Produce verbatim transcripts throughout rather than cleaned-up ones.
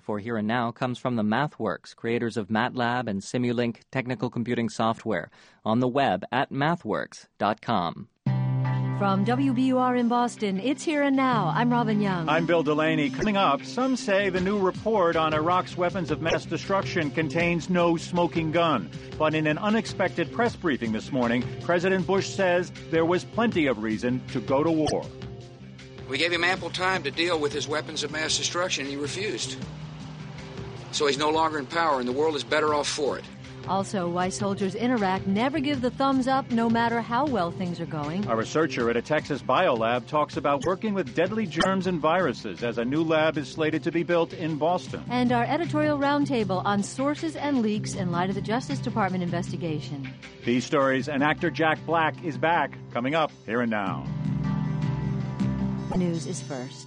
for Here and Now comes from the MathWorks, creators of MATLAB and Simulink technical computing software, on the web at mathworks dot com. From W B U R in Boston, it's Here and Now. I'm Robin Young. I'm Bill Delaney. Coming up, some say the new report on Iraq's weapons of mass destruction contains no smoking gun. But in an unexpected press briefing this morning, President Bush says there was plenty of reason to go to war. We gave him ample time to deal with his weapons of mass destruction, and he refused. So he's no longer in power, and the world is better off for it. Also, why soldiers in Iraq never give the thumbs up no matter how well things are going. A researcher at a Texas biolab talks about working with deadly germs and viruses as a new lab is slated to be built in Boston. And our editorial roundtable on sources and leaks in light of the Justice Department investigation. These stories and actor Jack Black is back. Coming up, Here and Now. The news is first.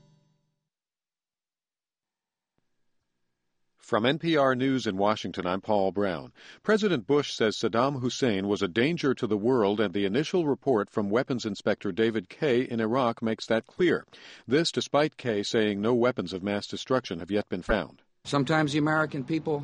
From N P R News in Washington, I'm Paul Brown. President Bush says Saddam Hussein was a danger to the world, and the initial report from weapons inspector David Kay in Iraq makes that clear. This despite Kay saying no weapons of mass destruction have yet been found. Sometimes the American people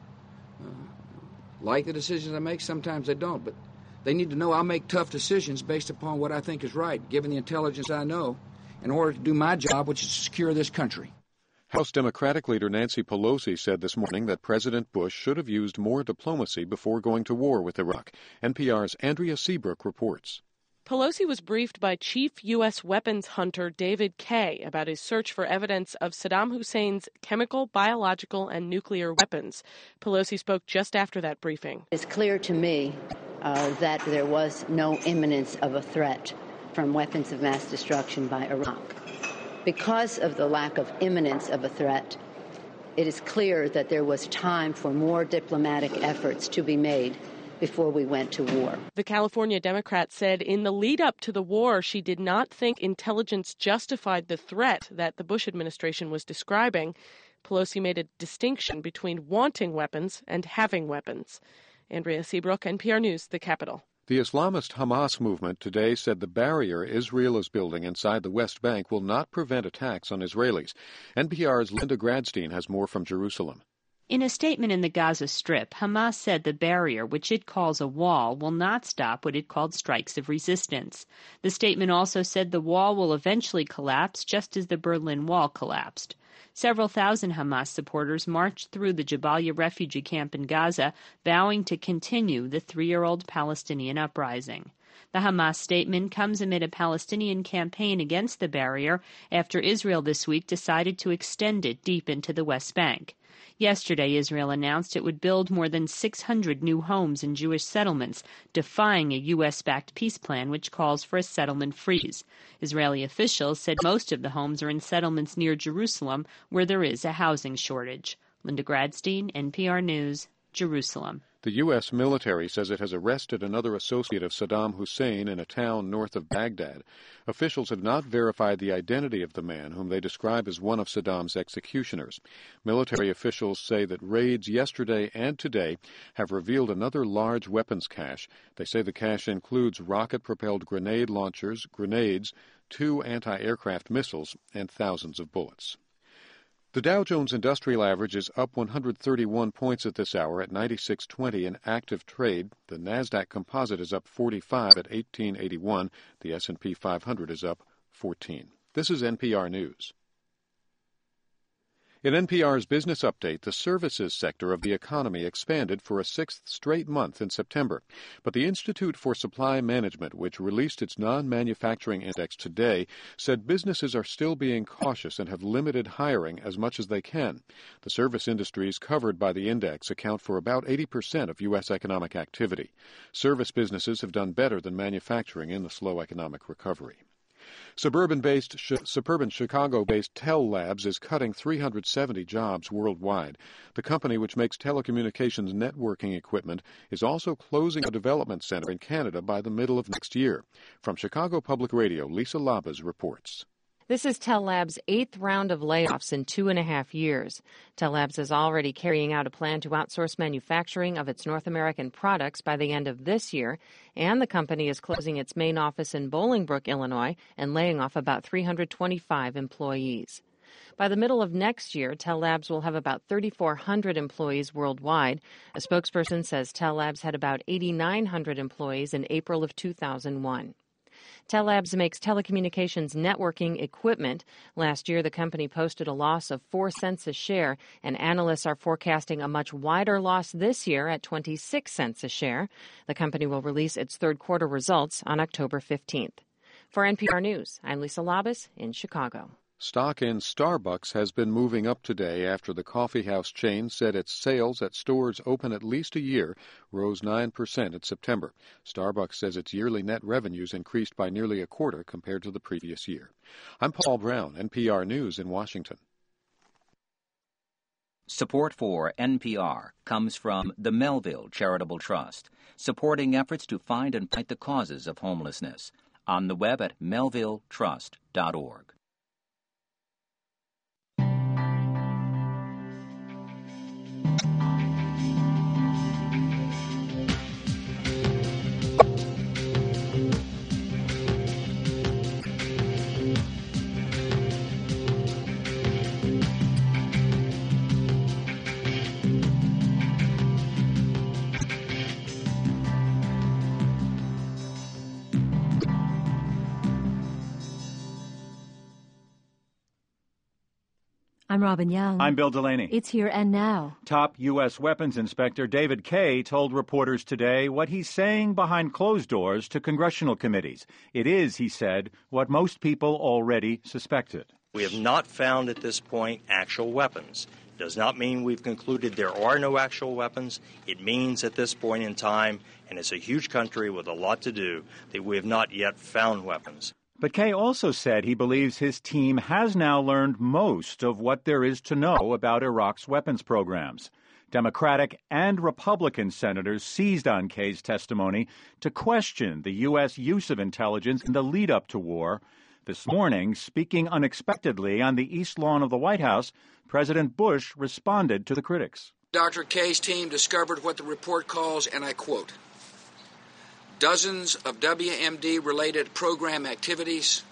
uh, like the decisions I make, sometimes they don't. But they need to know I'll make tough decisions based upon what I think is right, given the intelligence I know, in order to do my job, which is to secure this country. House Democratic leader Nancy Pelosi said this morning that President Bush should have used more diplomacy before going to war with Iraq. N P R's Andrea Seabrook reports. Pelosi was briefed by Chief U S weapons hunter David Kay about his search for evidence of Saddam Hussein's chemical, biological, and nuclear weapons. Pelosi spoke just after that briefing. It's clear to me uh, that there was no imminence of a threat from weapons of mass destruction by Iraq. Because of the lack of imminence of a threat, it is clear that there was time for more diplomatic efforts to be made before we went to war. The California Democrat said in the lead up to the war, she did not think intelligence justified the threat that the Bush administration was describing. Pelosi made a distinction between wanting weapons and having weapons. Andrea Seabrook, N P R News, the Capitol. The Islamist Hamas movement today said the barrier Israel is building inside the West Bank will not prevent attacks on Israelis. N P R's Linda Gradstein has more from Jerusalem. In a statement in the Gaza Strip, Hamas said the barrier, which it calls a wall, will not stop what it called strikes of resistance. The statement also said the wall will eventually collapse, just as the Berlin Wall collapsed. Several thousand Hamas supporters marched through the Jabalia refugee camp in Gaza, vowing to continue the three-year-old Palestinian uprising. The Hamas statement comes amid a Palestinian campaign against the barrier after Israel this week decided to extend it deep into the West Bank. Yesterday, Israel announced it would build more than six hundred new homes in Jewish settlements, defying a U S-backed peace plan which calls for a settlement freeze. Israeli officials said most of the homes are in settlements near Jerusalem, where there is a housing shortage. Linda Gradstein, N P R News, Jerusalem. The U S military says it has arrested another associate of Saddam Hussein in a town north of Baghdad. Officials have not verified the identity of the man, whom they describe as one of Saddam's executioners. Military officials say that raids yesterday and today have revealed another large weapons cache. They say the cache includes rocket-propelled grenade launchers, grenades, two anti-aircraft missiles, and thousands of bullets. The Dow Jones Industrial Average is up one hundred thirty-one points at this hour at ninety-six twenty in active trade. The Nasdaq Composite is up forty-five at eighteen eighty-one. The S and P five hundred is up fourteen. This is N P R News. In N P R's Business Update, the services sector of the economy expanded for a sixth straight month in September. But the Institute for Supply Management, which released its non-manufacturing index today, said businesses are still being cautious and have limited hiring as much as they can. The service industries covered by the index account for about eighty percent of U S economic activity. Service businesses have done better than manufacturing in the slow economic recovery. Suburban-based, sh- suburban Chicago-based Tel Labs is cutting three hundred seventy jobs worldwide. The company, which makes telecommunications networking equipment, is also closing a development center in Canada by the middle of next year. From Chicago Public Radio, Lisa Labas reports. This is Tel Labs' eighth round of layoffs in two and a half years. Tel Labs is already carrying out a plan to outsource manufacturing of its North American products by the end of this year, and the company is closing its main office in Bolingbrook, Illinois, and laying off about three hundred twenty-five employees. By the middle of next year, Tell Labs will have about thirty-four hundred employees worldwide. A spokesperson says Tell Labs had about eighty-nine hundred employees in April of two thousand one. Tell Labs makes telecommunications networking equipment. Last year, the company posted a loss of four cents a share, and analysts are forecasting a much wider loss this year at twenty-six cents a share. The company will release its third quarter results on October fifteenth. For N P R News, I'm Lisa Labus in Chicago. Stock in Starbucks has been moving up today after the coffeehouse chain said its sales at stores open at least a year rose nine percent in September. Starbucks says its yearly net revenues increased by nearly a quarter compared to the previous year. I'm Paul Brown, N P R News in Washington. Support for N P R comes from the Melville Charitable Trust, supporting efforts to find and fight the causes of homelessness. On the web at melville trust dot org. I'm Robin Young. I'm Bill Delaney. It's Here and Now. Top U S Weapons Inspector David Kaye told reporters today what he's saying behind closed doors to congressional committees. It is, he said, what most people already suspected. We have not found at this point actual weapons. It does not mean we've concluded there are no actual weapons. It means at this point in time, and it's a huge country with a lot to do, that we have not yet found weapons. But Kaye also said he believes his team has now learned most of what there is to know about Iraq's weapons programs. Democratic and Republican senators seized on Kaye's testimony to question the U S use of intelligence in the lead-up to war. This morning, speaking unexpectedly on the East Lawn of the White House, President Bush responded to the critics. Doctor Kaye's team discovered what the report calls, and I quote, dozens of W M D-related program activities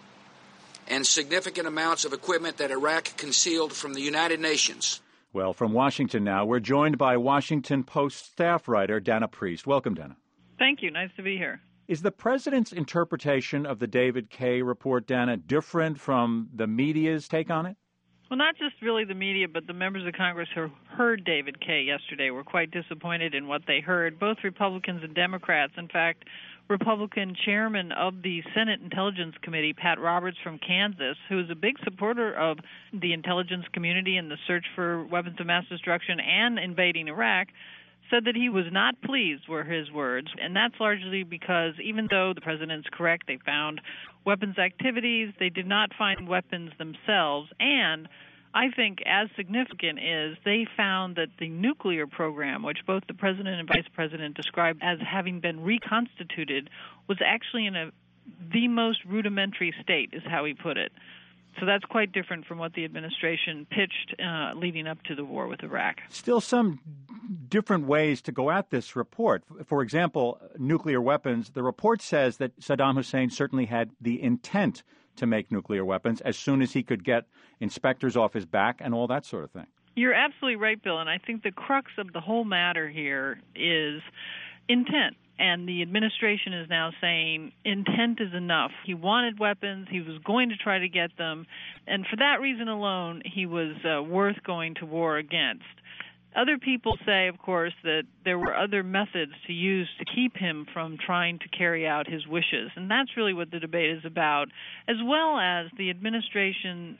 and significant amounts of equipment that Iraq concealed from the United Nations. Well, from Washington now, we're joined by Washington Post staff writer Dana Priest. Welcome, Dana. Thank you. Nice to be here. Is the president's interpretation of the David Kaye report, Dana, different from the media's take on it? Well, not just really the media, but the members of Congress who heard David Kaye yesterday were quite disappointed in what they heard, both Republicans and Democrats. In fact, Republican chairman of the Senate Intelligence Committee, Pat Roberts from Kansas, who is a big supporter of the intelligence community and the search for weapons of mass destruction and invading Iraq, said that he was not pleased, were his words, and that's largely because even though the president's correct, they found weapons activities, they did not find weapons themselves, and I think as significant is they found that the nuclear program, which both the president and vice president described as having been reconstituted, was actually in a the most rudimentary state, is how he put it. So that's quite different from what the administration pitched uh, leading up to the war with Iraq. Still some different ways to go at this report. For example, nuclear weapons. The report says that Saddam Hussein certainly had the intent to make nuclear weapons as soon as he could get inspectors off his back and all that sort of thing. You're absolutely right, Bill, and I think the crux of the whole matter here is intent. And the administration is now saying intent is enough. He wanted weapons. He was going to try to get them. And for that reason alone, he was uh, worth going to war against. Other people say, of course, that there were other methods to use to keep him from trying to carry out his wishes. And that's really what the debate is about, as well as the administration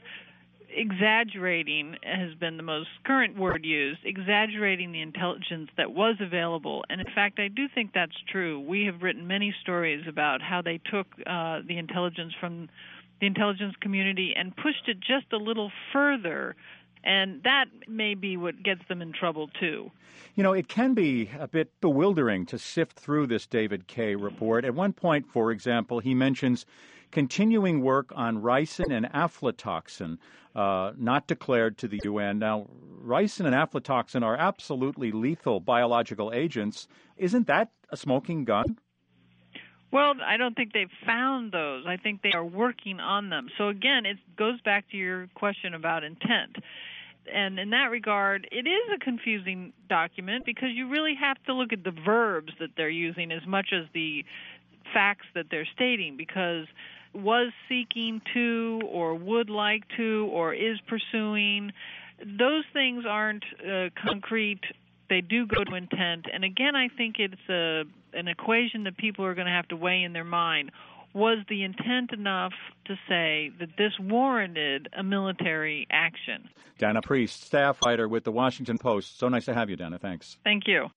exaggerating has been the most current word used, exaggerating the intelligence that was available. And in fact, I do think that's true. We have written many stories about how they took uh, the intelligence from the intelligence community and pushed it just a little further. And that may be what gets them in trouble, too. You know, it can be a bit bewildering to sift through this David Kaye report. At one point, for example, he mentions continuing work on ricin and aflatoxin, uh, not declared to the U N. Now, ricin and aflatoxin are absolutely lethal biological agents. Isn't that a smoking gun? Well, I don't think they've found those. I think they are working on them. So again, it goes back to your question about intent. And in that regard, it is a confusing document because you really have to look at the verbs that they're using as much as the facts that they're stating, because was seeking to or would like to or is pursuing, those things aren't uh, concrete. They do go to intent. And again, I think it's a, an equation that people are going to have to weigh in their mind. Was the intent enough to say that this warranted a military action? Dana Priest, staff writer with the Washington Post. So nice to have you, Dana. Thanks. Thank you.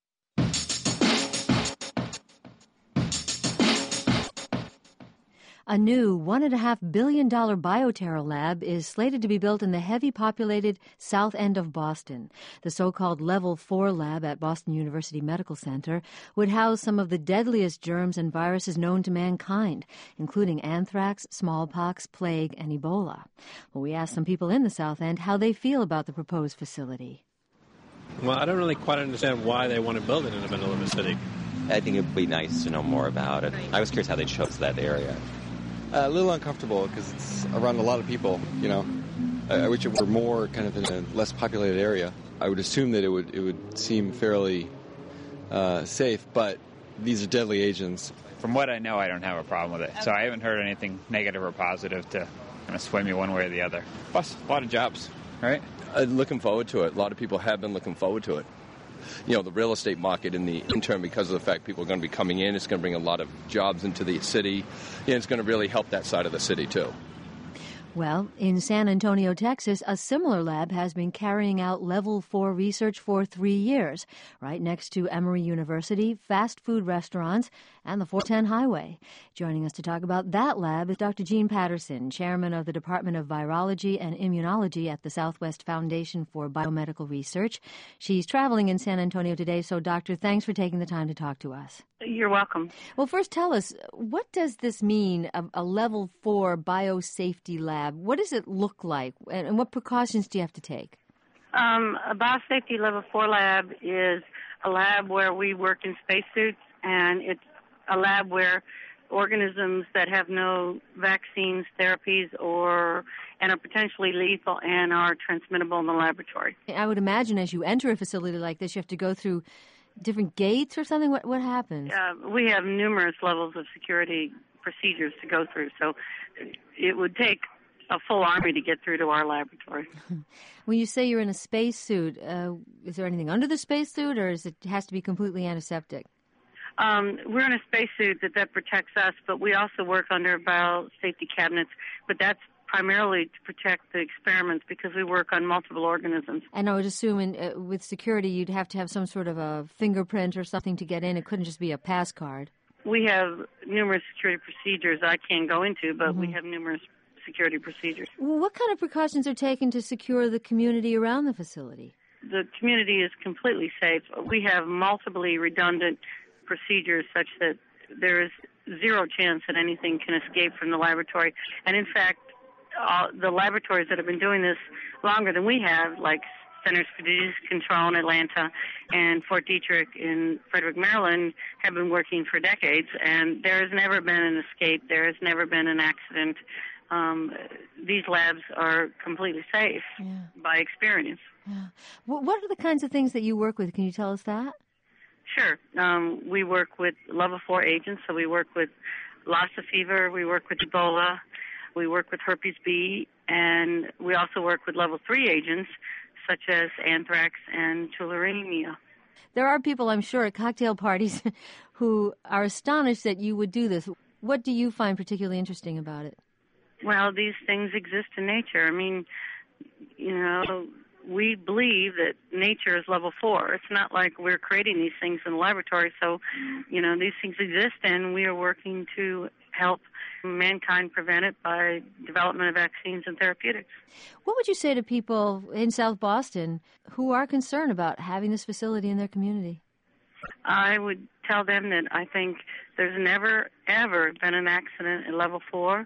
A new one point five billion dollars bioterror lab is slated to be built in the heavily populated south end of Boston. The so-called Level four lab at Boston University Medical Center would house some of the deadliest germs and viruses known to mankind, including anthrax, smallpox, plague, and Ebola. Well, we asked some people in the south end how they feel about the proposed facility. Well, I don't really quite understand why they want to build it in the middle of the city. I think it would be nice to know more about it. I was curious how they chose that area. Uh, a little uncomfortable because it's around a lot of people, you know. I, I wish it were more kind of in a less populated area. I would assume that it would it would seem fairly uh, safe, but these are deadly agents. From what I know, I don't have a problem with it. So I haven't heard anything negative or positive to kind of sway me one way or the other. Plus, a lot of jobs, right? Uh, looking forward to it. A lot of people have been looking forward to it. You know, the real estate market in the interim, because of the fact people are going to be coming in, it's going to bring a lot of jobs into the city. And it's going to really help that side of the city, too. Well, in San Antonio, Texas, a similar lab has been carrying out Level four research for three years, right next to Emory University, fast food restaurants, and the four ten highway. Joining us to talk about that lab is Doctor Jean Patterson, chairman of the Department of Virology and Immunology at the Southwest Foundation for Biomedical Research. She's traveling in San Antonio today, so, Doctor, thanks for taking the time to talk to us. You're welcome. Well, first tell us, what does this mean, a, a Level four biosafety lab? What does it look like, and, and what precautions do you have to take? Um, a biosafety Level four lab is a lab where we work in spacesuits, and it's a lab where organisms that have no vaccines, therapies, or and are potentially lethal and are transmittable in the laboratory. I would imagine as you enter a facility like this, you have to go through different gates or something? What what happens? Uh, we have numerous levels of security procedures to go through, so it would take a full army to get through to our laboratory. When you say you're in a spacesuit, uh, is there anything under the spacesuit, or is it has to be completely antiseptic? Um, we're in a spacesuit that, that protects us, but we also work under biosafety cabinets, but that's primarily to protect the experiments because we work on multiple organisms. And I would assume in, uh, with security you'd have to have some sort of a fingerprint or something to get in. It couldn't just be a pass card. We have numerous security procedures I can't go into, but mm-hmm. we have numerous security procedures. Well, what kind of precautions are taken to secure the community around the facility? The community is completely safe. We have multiply redundant procedures such that there is zero chance that anything can escape from the laboratory. And in fact, Uh, the laboratories that have been doing this longer than we have, like Centers for Disease Control in Atlanta and Fort Detrick in Frederick, Maryland, have been working for decades, and there has never been an escape. There has never been an accident. Um, these labs are completely safe yeah. by experience. Yeah. Well, what are the kinds of things that you work with? Can you tell us that? Sure. Um, we work with Level four agents, so we work with Lassa fever, we work with Ebola, we work with herpes B, and we also work with Level three agents such as anthrax and tularemia. There are people, I'm sure, at cocktail parties who are astonished that you would do this. What do you find particularly interesting about it? Well, these things exist in nature. I mean, you know, we believe that nature is Level four. It's not like we're creating these things in the laboratory. So, you know, these things exist, and we are working to help mankind prevent it by development of vaccines and therapeutics. What would you say to people in South Boston who are concerned about having this facility in their community? I would tell them that I think there's never, ever been an accident at Level four,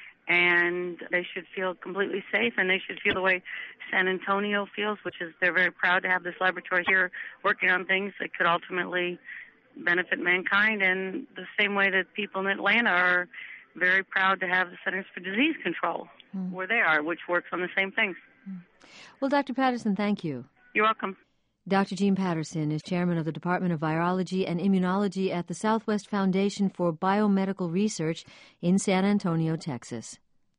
and they should feel completely safe, and they should feel the way San Antonio feels, which is they're very proud to have this laboratory here working on things that could ultimately benefit mankind in the same way that people in Atlanta are very proud to have the Centers for Disease Control mm. where they are, which works on the same things. Well, Doctor Patterson, thank you. You're welcome. Doctor Jean Patterson is chairman of the Department of Virology and Immunology at the Southwest Foundation for Biomedical Research in San Antonio, Texas.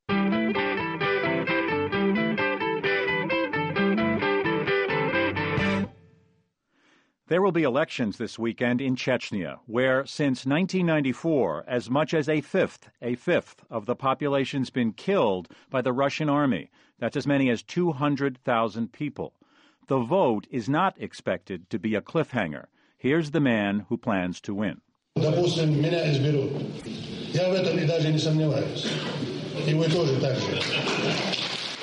There will be elections this weekend in Chechnya, where since nineteen ninety-four, as much as a fifth, a fifth of the population's been killed by the Russian army. That's as many as two hundred thousand people. The vote is not expected to be a cliffhanger. Here's the man who plans to win. Допустим, меня изберут. Я в этом и даже не сомневаюсь. И вы тоже так же.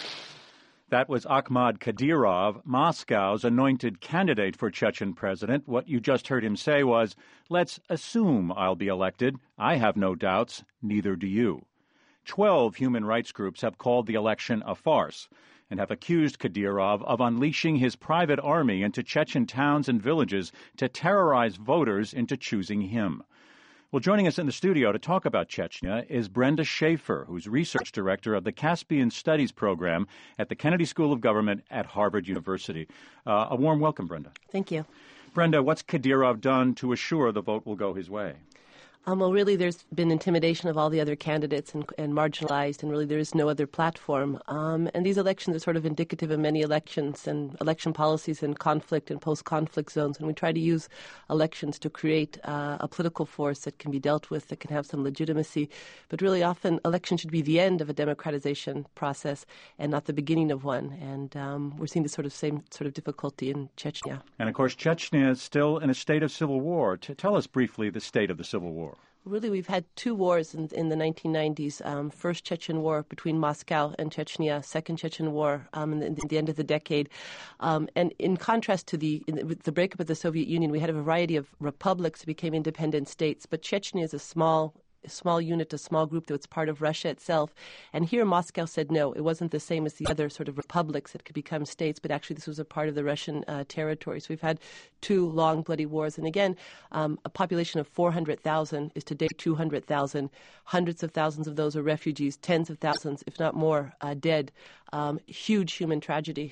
That was Akhmad Kadyrov, Moscow's anointed candidate for Chechen president. What you just heard him say was, let's assume I'll be elected. I have no doubts. Neither do you. Twelve human rights groups have called the election a farce and have accused Kadyrov of unleashing his private army into Chechen towns and villages to terrorize voters into choosing him. Well, joining us in the studio to talk about Chechnya is Brenda Schaefer, who's research director of the Caspian Studies program at the Kennedy School of Government at Harvard University. Uh, a warm welcome, Brenda. Thank you. Brenda, what's Kadyrov done to assure the vote will go his way? Um, well, really, there's been intimidation of all the other candidates and, and marginalized, and really there is no other platform. Um, and these elections are sort of indicative of many elections and election policies in conflict and post-conflict zones. And we try to use elections to create uh, a political force that can be dealt with, that can have some legitimacy. But really often, elections should be the end of a democratization process and not the beginning of one. And um, we're seeing the sort of same sort of difficulty in Chechnya. And, of course, Chechnya is still in a state of civil war. T- tell us briefly the state of the civil war. Really, we've had two wars in, in the nineteen nineties. Um, first Chechen War between Moscow and Chechnya, second Chechen War um, in, the, in the end of the decade. Um, and in contrast to the, in the the breakup of the Soviet Union, we had a variety of republics that became independent states. But Chechnya is a small a small unit, a small group that was part of Russia itself. And here Moscow said no, it wasn't the same as the other sort of republics that could become states, but actually this was a part of the Russian uh, territory. So we've had two long, bloody wars. And again, um, a population of four hundred thousand is today two hundred thousand. Hundreds of thousands of those are refugees, tens of thousands, if not more, uh, dead. Um, huge human tragedy.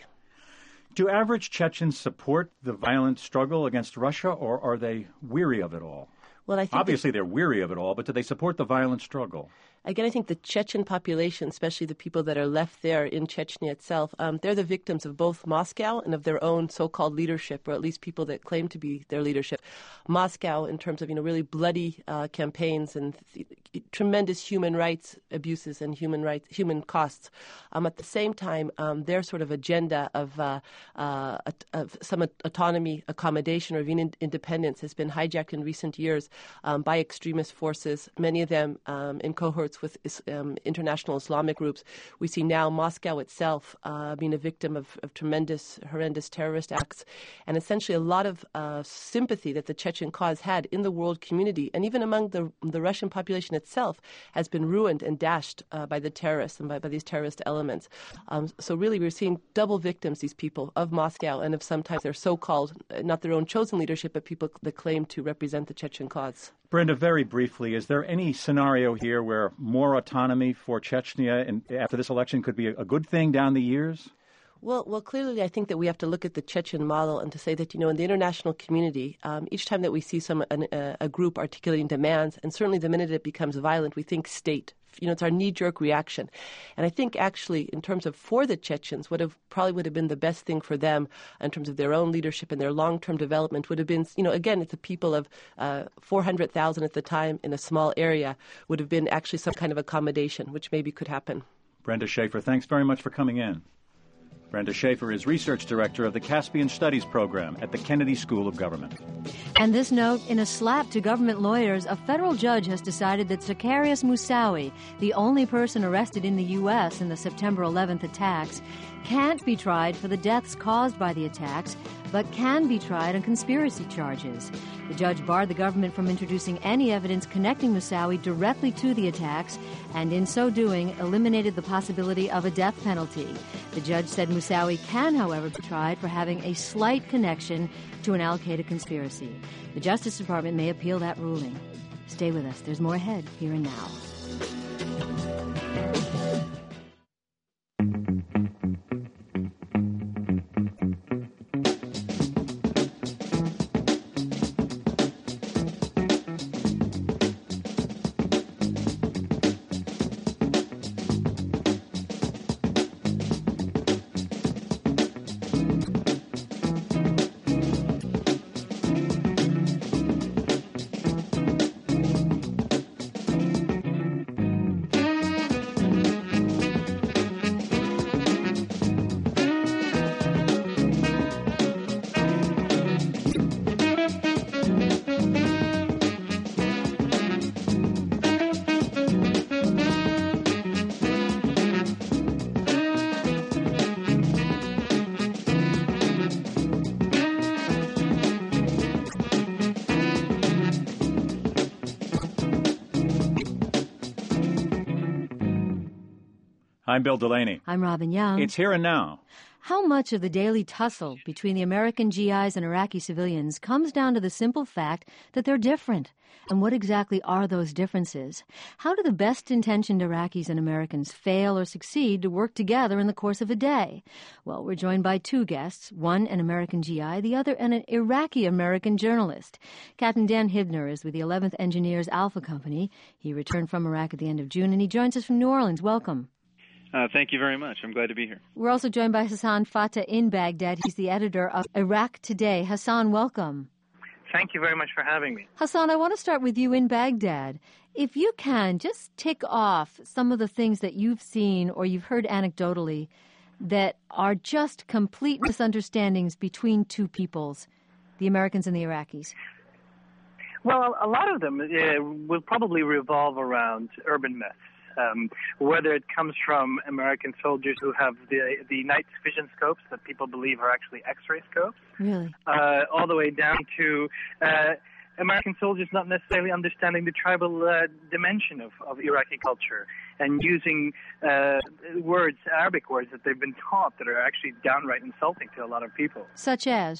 Do average Chechens support the violent struggle against Russia, or are they weary of it all? Well, I think Obviously, they're weary of it all, but do they support the violent struggle? Again, I think the Chechen population, especially the people that are left there in Chechnya itself, um, they're the victims of both Moscow and of their own so-called leadership, or at least people that claim to be their leadership. Moscow, in terms of, you know, really bloody uh, campaigns and th- tremendous human rights abuses and human rights, human costs. Um, at the same time, um, their sort of agenda of, uh, uh, of some autonomy, accommodation, or even independence has been hijacked in recent years um, by extremist forces, many of them um, in cohorts with um, international Islamic groups. We see now Moscow itself uh, being a victim of, of tremendous, horrendous terrorist acts, and essentially a lot of uh, sympathy that the Chechen cause had in the world community and even among the the Russian population itself has been ruined and dashed uh, by the terrorists and by, by these terrorist elements. Um, so really we're seeing double victims, these people, of Moscow and of sometimes their so-called, not their own chosen leadership, but people that claim to represent the Chechen cause. Brenda, very briefly, is there any scenario here where more autonomy for Chechnya and after this election could be a good thing down the years? Well, well, clearly, I think that we have to look at the Chechen model and to say that, you know, in the international community, um, each time that we see some an, a, a group articulating demands, and certainly the minute it becomes violent, we think state. You know, it's our knee-jerk reaction. And I think actually, in terms of for the Chechens, what have probably would have been the best thing for them in terms of their own leadership and their long-term development would have been, you know, again, it's a people of uh, four hundred thousand at the time in a small area, would have been actually some kind of accommodation, which maybe could happen. Brenda Schaefer, thanks very much for coming in. Brenda Schaefer is Research Director of the Caspian Studies Program at the Kennedy School of Government. And this note, in a slap to government lawyers, a federal judge has decided that Zacarias Moussaoui, the only person arrested in the U S in the September eleventh attacks, can't be tried for the deaths caused by the attacks, but can be tried on conspiracy charges. The judge barred the government from introducing any evidence connecting Moussaoui directly to the attacks, and in so doing, eliminated the possibility of a death penalty. The judge said Moussaoui can, however, be tried for having a slight connection to an al-Qaeda conspiracy. The Justice Department may appeal that ruling. Stay with us. There's more ahead, here and now. I'm Bill Delaney. I'm Robin Young. It's Here and Now. How much of the daily tussle between the American G Is and Iraqi civilians comes down to the simple fact that they're different? And what exactly are those differences? How do the best-intentioned Iraqis and Americans fail or succeed to work together in the course of a day? Well, we're joined by two guests, one an American G I, the other an Iraqi-American journalist. Captain Dan Hibner is with the eleventh Engineers Alpha Company. He returned from Iraq at the end of June, and he joins us from New Orleans. Welcome. Uh, thank you very much. I'm glad to be here. We're also joined by Hassan Fatah in Baghdad. He's the editor of Iraq Today. Hassan, welcome. Thank you very much for having me. Hassan, I want to start with you in Baghdad. If you can, just tick off some of the things that you've seen or you've heard anecdotally that are just complete misunderstandings between two peoples, the Americans and the Iraqis. Well, a lot of them uh, will probably revolve around urban myths. Um, whether it comes from American soldiers who have the the night vision scopes that people believe are actually X-ray scopes, really, uh, all the way down to uh, American soldiers not necessarily understanding the tribal uh, dimension of, of Iraqi culture and using uh, words, Arabic words that they've been taught that are actually downright insulting to a lot of people. Such as?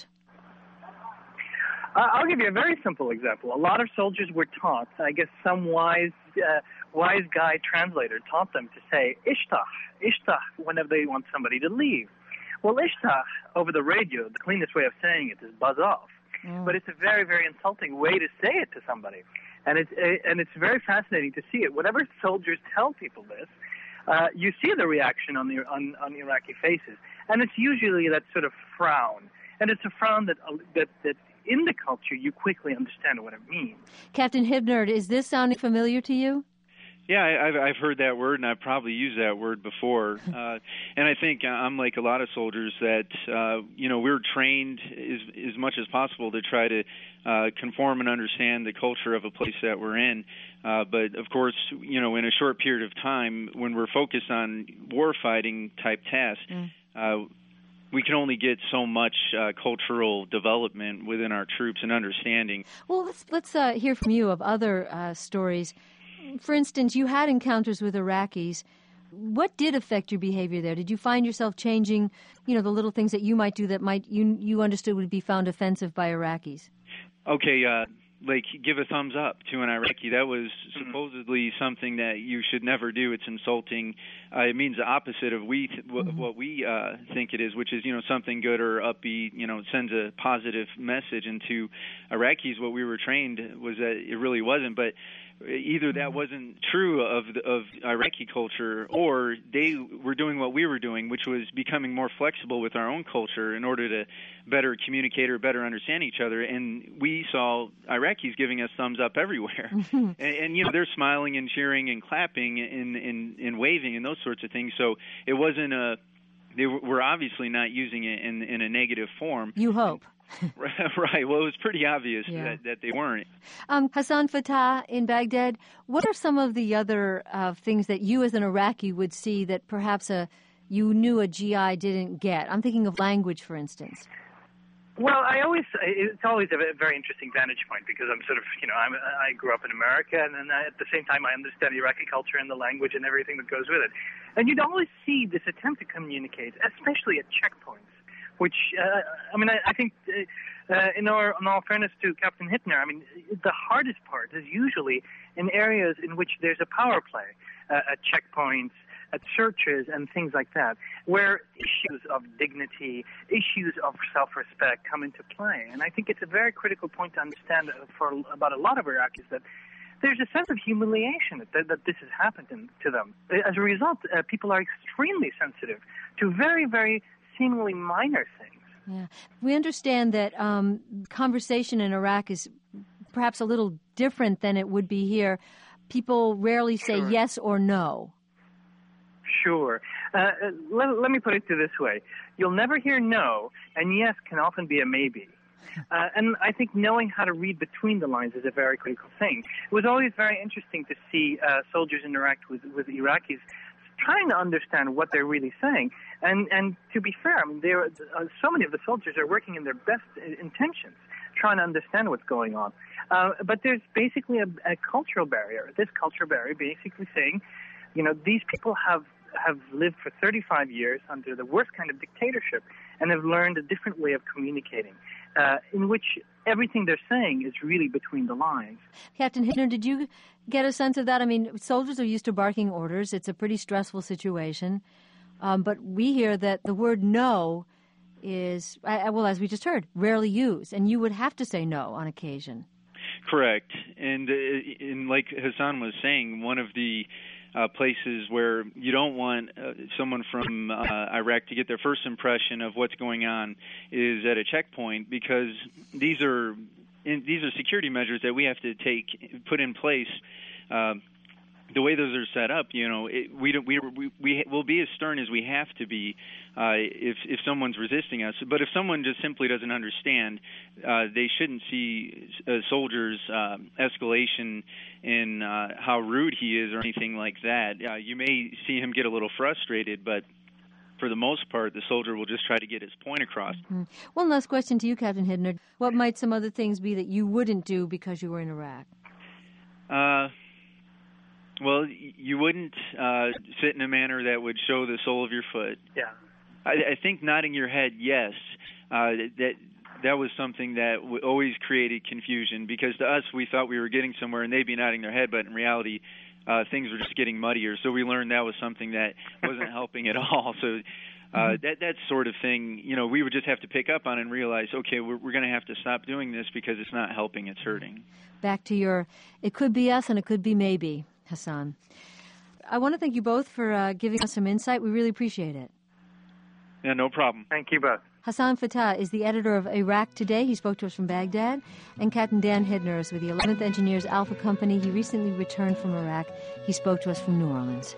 Uh, I'll give you a very simple example. A lot of soldiers were taught, I guess some wise uh, wise guy translator taught them to say ishtah, ishtah, whenever they want somebody to leave. Well, ishtah, over the radio, the cleanest way of saying it is buzz off. Mm. But it's a very, very insulting way to say it to somebody. And it's, and it's very fascinating to see it. Whenever soldiers tell people this, uh, you see the reaction on, the, on, on Iraqi faces. And it's usually that sort of frown. And it's a frown that that, that in the culture, you quickly understand what it means. Captain Hibner, is this sounding familiar to you? Yeah, I, I've I've heard that word, and I've probably used that word before. Uh, and I think I'm like a lot of soldiers that uh, you know we're trained as as much as possible to try to uh, conform and understand the culture of a place that we're in. Uh, but of course, you know, in a short period of time, when we're focused on war-fighting type tasks. Mm. Uh, we can only get so much uh, cultural development within our troops and understanding. Well, let's let's uh, hear from you of other uh, stories. For instance, you had encounters with Iraqis. What did affect your behavior there? Did you find yourself changing, you know, the little things that you might do that might you you understood would be found offensive by Iraqis? Okay, uh, like give a thumbs up to an Iraqi. That was supposedly something that you should never do. It's insulting. Uh, it means the opposite of we th- w- mm-hmm. what we uh, think it is, which is, you know, something good or upbeat, you know, sends a positive message. And to Iraqis, what we were trained was that it really wasn't. But either that wasn't true of the, of Iraqi culture, or they were doing what we were doing, which was becoming more flexible with our own culture in order to better communicate or better understand each other. And we saw Iraqis giving us thumbs up everywhere. and, and, you know, they're smiling and cheering and clapping and, and, and waving and those sorts of things. So it wasn't a – they were obviously not using it in, in a negative form. You hope. Right. Well, it was pretty obvious yeah. that, that they weren't. Um, Hassan Fatah in Baghdad, what are some of the other uh, things that you as an Iraqi would see that perhaps a you knew a G I didn't get? I'm thinking of language, for instance. Well, I always, it's always a very interesting vantage point because I'm sort of, you know, I'm, I grew up in America, and then I, at the same time I understand Iraqi culture and the language and everything that goes with it. And you'd always see this attempt to communicate, especially at checkpoints, which, uh, I mean, I, I think, uh, uh, in, our, in all fairness to Captain Hittner, I mean, the hardest part is usually in areas in which there's a power play, uh, at checkpoints, at searches and things like that, where issues of dignity, issues of self-respect come into play. And I think it's a very critical point to understand for about a lot of Iraqis that there's a sense of humiliation that, that this has happened in, to them. As a result, uh, people are extremely sensitive to very, very seemingly minor things. Yeah. We understand that um, conversation in Iraq is perhaps a little different than it would be here. People rarely say Sure. yes or no. Sure. Uh, let, let me put it to this way. You'll never hear no, and yes can often be a maybe. Uh, and I think knowing how to read between the lines is a very critical thing. It was always very interesting to see uh, soldiers interact with, with Iraqis trying to understand what they're really saying. And, and to be fair, I mean, there, uh, so many of the soldiers are working in their best intentions, trying to understand what's going on. Uh, but there's basically a, a cultural barrier. This cultural barrier basically saying, you know, these people have have lived for thirty-five years under the worst kind of dictatorship and have learned a different way of communicating, uh, in which everything they're saying is really between the lines. Captain Hittner, did you get a sense of that? I mean, soldiers are used to barking orders. It's a pretty stressful situation. Um, but we hear that the word no is, well, as we just heard, rarely used. And you would have to say no on occasion. Correct. And, uh, and like Hassan was saying, one of the Uh, places where you don't want uh, someone from uh, Iraq to get their first impression of what's going on is at a checkpoint, because these are in, these are security measures that we have to take put in place. Uh, the way those are set up, you know, it, we don't we we we will be as stern as we have to be uh, if if someone's resisting us. But if someone just simply doesn't understand, uh, they shouldn't see a soldier's uh, escalation in uh, how rude he is or anything like that. Uh, you may see him get a little frustrated, but for the most part, the soldier will just try to get his point across. Mm-hmm. One last question to you, Captain Hittner. What might some other things be that you wouldn't do because you were in Iraq? Uh, well, you wouldn't uh, sit in a manner that would show the sole of your foot. Yeah. I, I think nodding your head, yes, uh, that that was something that w- always created confusion, because to us, we thought we were getting somewhere and they'd be nodding their head, but in reality, uh, things were just getting muddier. So we learned that was something that wasn't helping at all. So uh, that that sort of thing, you know, we would just have to pick up on and realize, okay, we're, we're going to have to stop doing this because it's not helping, it's hurting. Back to your, it could be us and it could be maybe, Hassan. I want to thank you both for uh, giving us some insight. We really appreciate it. Yeah, no problem. Thank you both. Hassan Fattah is the editor of Iraq Today. He spoke to us from Baghdad. And Captain Dan Hittner is with the eleventh Engineers Alpha Company. He recently returned from Iraq. He spoke to us from New Orleans.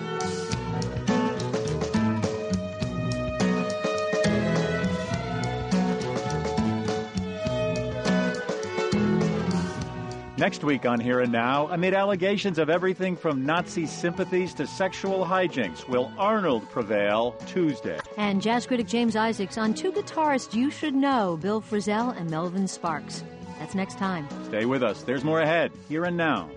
Next week on Here and Now, amid allegations of everything from Nazi sympathies to sexual hijinks, will Arnold prevail Tuesday? And jazz critic James Isaacs on two guitarists you should know, Bill Frisell and Melvin Sparks. That's next time. Stay with us. There's more ahead. Here and Now.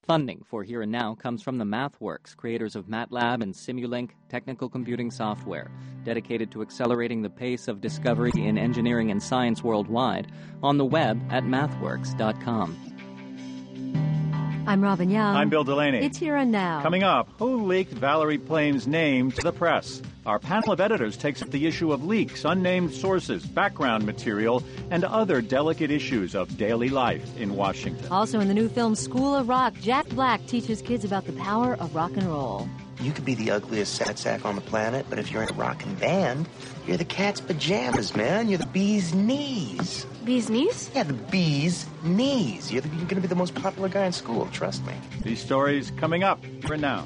Funding for Here and Now comes from the MathWorks, creators of MATLAB and Simulink technical computing software, dedicated to accelerating the pace of discovery in engineering and science worldwide, on the web at mathworks dot com. I'm Robin Young. I'm Bill Delaney. It's Here and Now. Coming up, who leaked Valerie Plame's name to the press? Our panel of editors takes up the issue of leaks, unnamed sources, background material, and other delicate issues of daily life in Washington. Also in the new film School of Rock, Jack Black teaches kids about the power of rock and roll. You could be the ugliest sad sack on the planet, but if you're in a rockin' band, you're the cat's pajamas, man. You're the bee's knees. Bee's knees? Yeah, the bee's knees. You're, the, you're going to be the most popular guy in school, trust me. These stories coming up for now.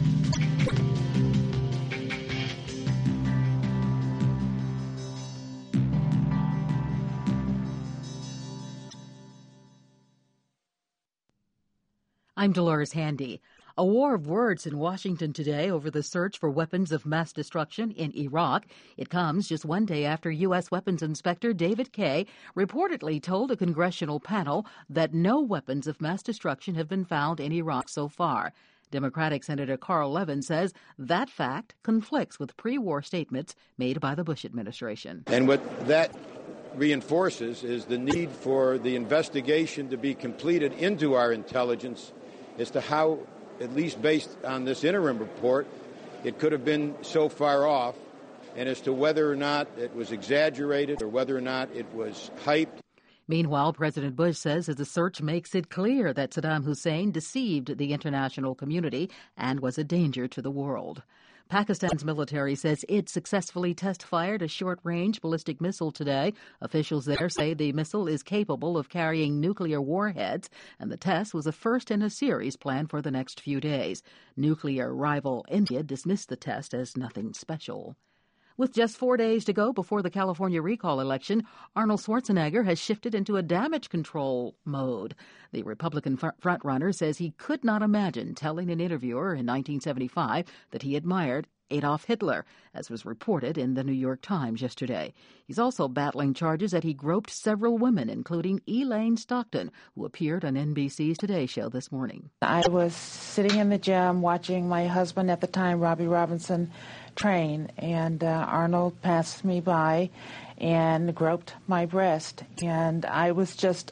I'm Dolores Handy. A war of words in Washington today over the search for weapons of mass destruction in Iraq. It comes just one day after U S. Weapons Inspector David Kaye reportedly told a congressional panel that no weapons of mass destruction have been found in Iraq so far. Democratic Senator Carl Levin says that fact conflicts with pre-war statements made by the Bush administration. And what that reinforces is the need for the investigation to be completed into our intelligence as to how, at least based on this interim report, it could have been so far off, and as to whether or not it was exaggerated or whether or not it was hyped. Meanwhile, President Bush says that the search makes it clear that Saddam Hussein deceived the international community and was a danger to the world. Pakistan's military says it successfully test-fired a short-range ballistic missile today. Officials there say the missile is capable of carrying nuclear warheads, and the test was the first in a series planned for the next few days. Nuclear rival India dismissed the test as nothing special. With just four days to go before the California recall election, Arnold Schwarzenegger has shifted into a damage control mode. The Republican frontrunner says he could not imagine telling an interviewer in nineteen seventy-five that he admired Adolf Hitler, as was reported in the New York Times yesterday. He's also battling charges that he groped several women, including Elaine Stockton, who appeared on N B C's Today Show this morning. I was sitting in the gym watching my husband at the time, Robbie Robinson, train, and uh, Arnold passed me by and groped my breast, and I was just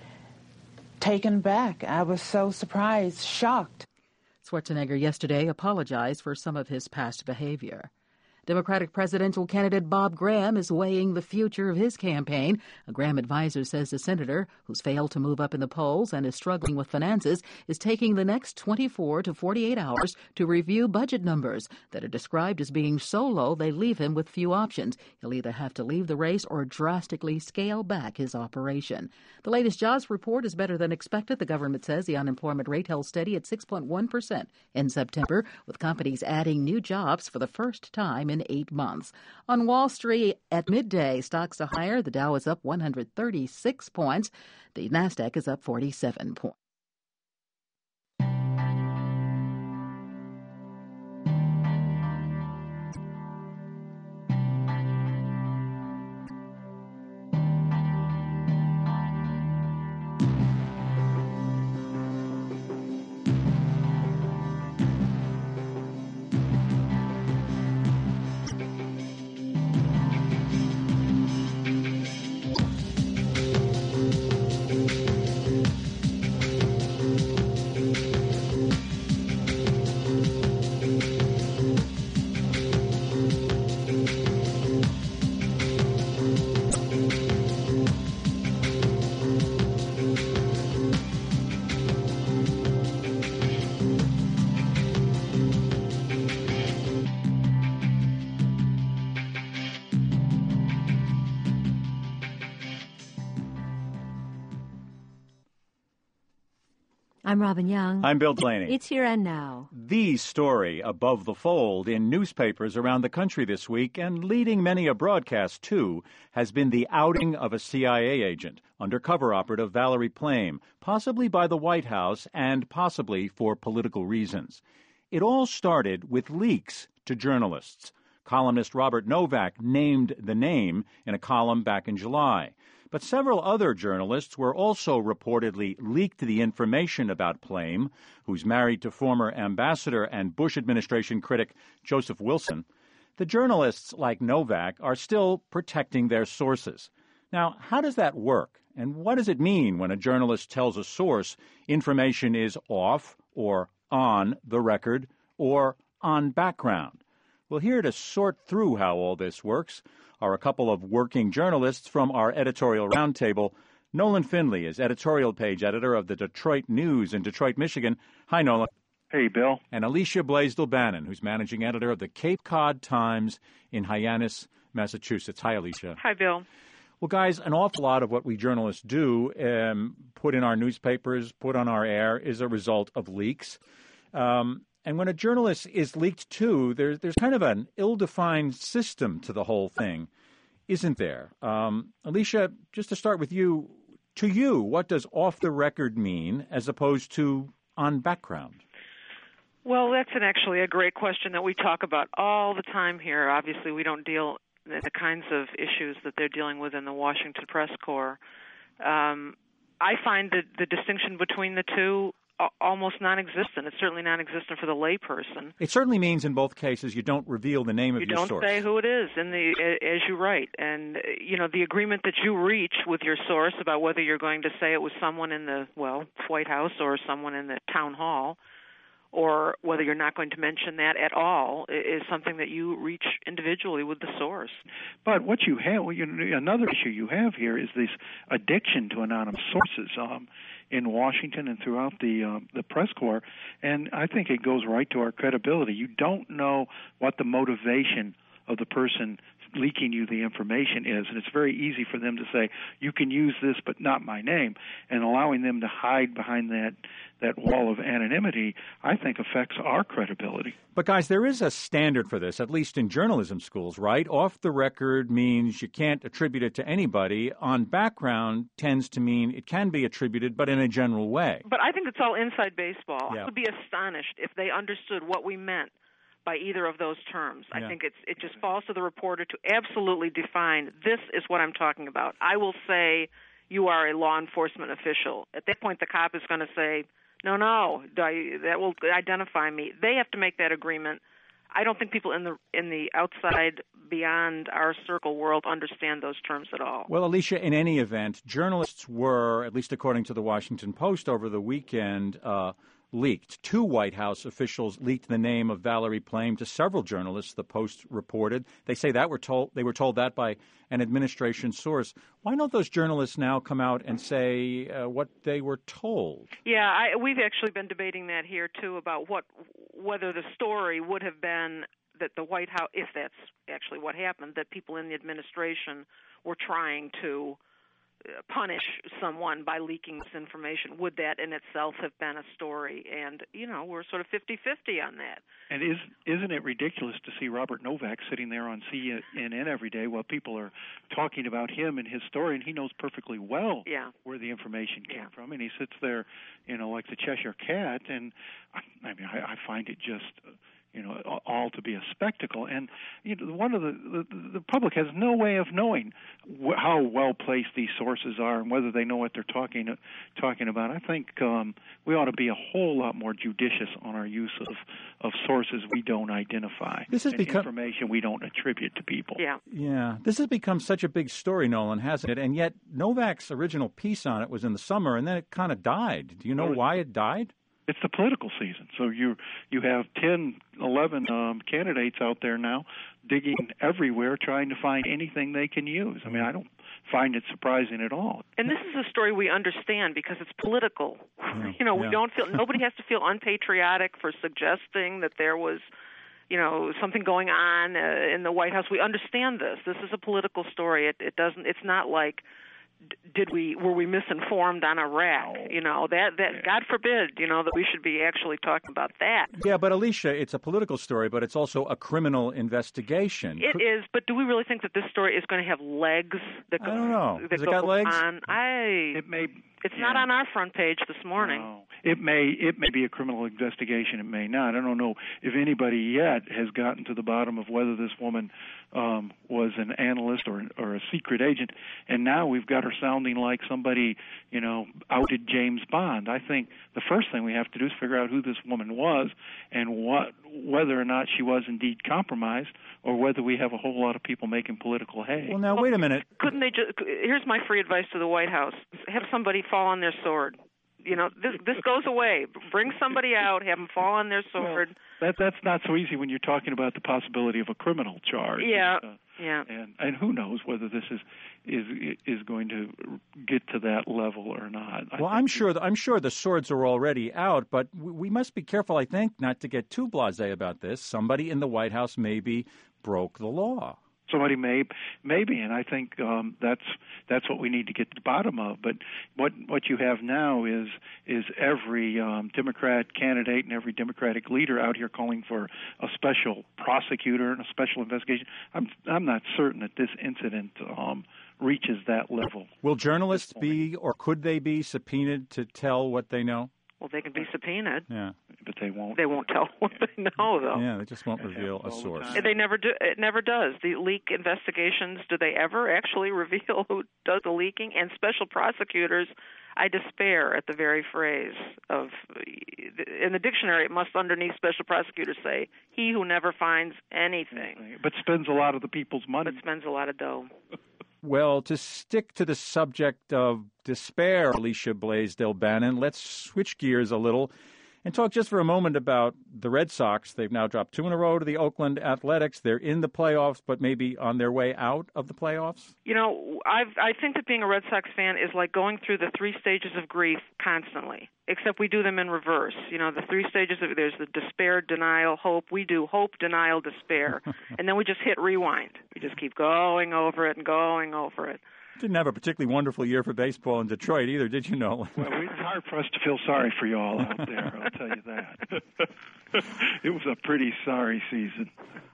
taken back. I was so surprised, shocked. Schwarzenegger yesterday apologized for some of his past behavior. Democratic presidential candidate Bob Graham is weighing the future of his campaign. A Graham advisor says the senator, who's failed to move up in the polls and is struggling with finances, is taking the next twenty-four to forty-eight hours to review budget numbers that are described as being so low they leave him with few options. He'll either have to leave the race or drastically scale back his operation. The latest jobs report is better than expected. The government says the unemployment rate held steady at six point one percent in September, with companies adding new jobs for the first time in eight months. On Wall Street at midday, stocks are higher. The Dow is up one hundred thirty-six points. The Nasdaq is up forty-seven points. I'm Robin Young. I'm Bill Delaney. It's Here and Now. The story above the fold in newspapers around the country this week, and leading many a broadcast too, has been the outing of a C I A agent, undercover operative Valerie Plame, possibly by the White House and possibly for political reasons. It all started with leaks to journalists. Columnist Robert Novak named the name in a column back in July. But several other journalists were also reportedly leaked the information about Plame, who's married to former ambassador and Bush administration critic Joseph Wilson. The journalists, like Novak, are still protecting their sources. Now, how does that work? And what does it mean when a journalist tells a source information is off or on the record or on background? Well, here to sort through how all this works are a couple of working journalists from our editorial roundtable. Nolan Finley is editorial page editor of the Detroit News in Detroit, Michigan. Hi, Nolan. Hey, Bill. And Alicia Blaisdell-Bannon, who's managing editor of the Cape Cod Times in Hyannis, Massachusetts. Hi, Alicia. Hi, Bill. Well, guys, an awful lot of what we journalists do, um, put in our newspapers, put on our air, is a result of leaks. Um, and when a journalist is leaked to, there's, there's kind of an ill-defined system to the whole thing, isn't there? Um, Alicia, just to start with you, to you, what does off the record mean as opposed to on background? Well, that's an actually a great question that we talk about all the time here. Obviously, we don't deal the kinds of issues that they're dealing with in the Washington Press Corps. Um, I find that the distinction between the two almost non-existent. It's certainly non-existent for the layperson. It certainly means in both cases you don't reveal the name of you your source. You don't say who it is, in the, as you write. And, you know, the agreement that you reach with your source about whether you're going to say it was someone in the, well, White House or someone in the town hall, or whether you're not going to mention that at all, is something that you reach individually with the source. But what you have, you know, another issue you have here is this addiction to anonymous sources um, in Washington and throughout the uh, the press corps, and I think it goes right to our credibility. You don't know what the motivation of the person leaking you the information is, and it's very easy for them to say, you can use this but not my name, and allowing them to hide behind that that wall of anonymity, I think, affects our credibility. But, guys, there is a standard for this, at least in journalism schools, right? Off the record means you can't attribute it to anybody. On background tends to mean it can be attributed, but in a general way. But I think it's all inside baseball. Yeah. I would be astonished if they understood what we meant by either of those terms. Yeah. I think it's it just falls to the reporter to absolutely define, this is what I'm talking about. I will say you are a law enforcement official. At that point, the cop is going to say, no, no, that will identify me. They have to make that agreement. I don't think people in the in the outside, beyond our circle world understand those terms at all. Well, Alicia, in any event, journalists were, at least according to the Washington Post over the weekend, uh, leaked. Two White House officials leaked the name of Valerie Plame to several journalists, the Post reported. They say that were told they were told that by an administration source. Why don't those journalists now come out and say uh, what they were told? Yeah, I, we've actually been debating that here, too, about what whether the story would have been that the White House, if that's actually what happened, that people in the administration were trying to punish someone by leaking this information. Would that in itself have been a story? And, you know, we're sort of fifty-fifty on that. And is, isn't it ridiculous to see Robert Novak sitting there on C N N every day while people are talking about him and his story, and he knows perfectly well yeah. where the information came yeah. from, and he sits there, you know, like the Cheshire Cat, and I, I mean, I, I find it just... Uh, you know, all to be a spectacle. And you know, one of the, the the public has no way of knowing wh- how well placed these sources are and whether they know what they're talking talking about. I think um, we ought to be a whole lot more judicious on our use of, of sources we don't identify. This has and become information we don't attribute to people. Yeah, yeah. This has become such a big story, Nolan, hasn't it? And yet Novak's original piece on it was in the summer, and then it kind of died. Do you know why it died? It's the political season, so you you have ten, eleven um, candidates out there now digging everywhere trying to find anything they can use. I mean, I don't find it surprising at all. And this is a story we understand because it's political. Yeah, you know, yeah. we don't feel nobody has to feel unpatriotic for suggesting that there was, you know, something going on uh, in the White House. We understand this. This is a political story. It, it doesn't. It's not like. Did we were we misinformed on Iraq? You know that that yeah. God forbid, you know, that we should be actually talking about that. Yeah, but Alicia, it's a political story, but it's also a criminal investigation. It is, but do we really think that this story is going to have legs? That go, I don't know. That Has it go got legs? On? I it may It's Yeah. not on our front page this morning. No. It may it may be a criminal investigation. It may not. I don't know if anybody yet has gotten to the bottom of whether this woman um, was an analyst or or a secret agent. And now we've got her sounding like somebody, you know, outed James Bond. I think the first thing we have to do is figure out who this woman was and what whether or not she was indeed compromised, or whether we have a whole lot of people making political hay. Well, now wait a minute. Couldn't they just? Here's my free advice to the White House: have somebody fall on their sword. You know, this this goes away. Bring somebody out, have them fall on their sword. Well, that that's not so easy when you're talking about the possibility of a criminal charge. Yeah, uh, yeah. And and who knows whether this is is is going to get to that level or not. Well, I'm sure the, I'm sure the swords are already out, but we, we must be careful, I think, not to get too blasé about this. Somebody in the White House maybe broke the law. Somebody may, maybe, and I think um, that's that's what we need to get to the bottom of. But what what you have now is is every um, Democrat candidate and every Democratic leader out here calling for a special prosecutor and a special investigation. I'm I'm not certain that this incident um, reaches that level. Will journalists be, or could they be, subpoenaed to tell what they know? Well, they can be subpoenaed. Yeah, but they won't. They won't tell what they know, though. Yeah, they just won't reveal a source. They never do. It never does. The leak investigations, do they ever actually reveal who does the leaking? And special prosecutors, I despair at the very phrase of, in the dictionary, it must underneath special prosecutors say, he who never finds anything. But spends a lot of the people's money. But spends a lot of dough. Well, to stick to the subject of despair, Alicia Blaisdell Bannon, let's switch gears a little and talk just for a moment about the Red Sox. They've now dropped two in a row to the Oakland Athletics. They're in the playoffs, but maybe on their way out of the playoffs? You know, I've, I think that being a Red Sox fan is like going through the three stages of grief constantly, except we do them in reverse. You know, the three stages of, there's the despair, denial, hope. We do hope, denial, despair, and then we just hit rewind. We just keep going over it and going over it. Didn't have a particularly wonderful year for baseball in Detroit either, did you, Nolan? Well, it's hard for us to feel sorry for you all out there, I'll tell you that. It was a pretty sorry season.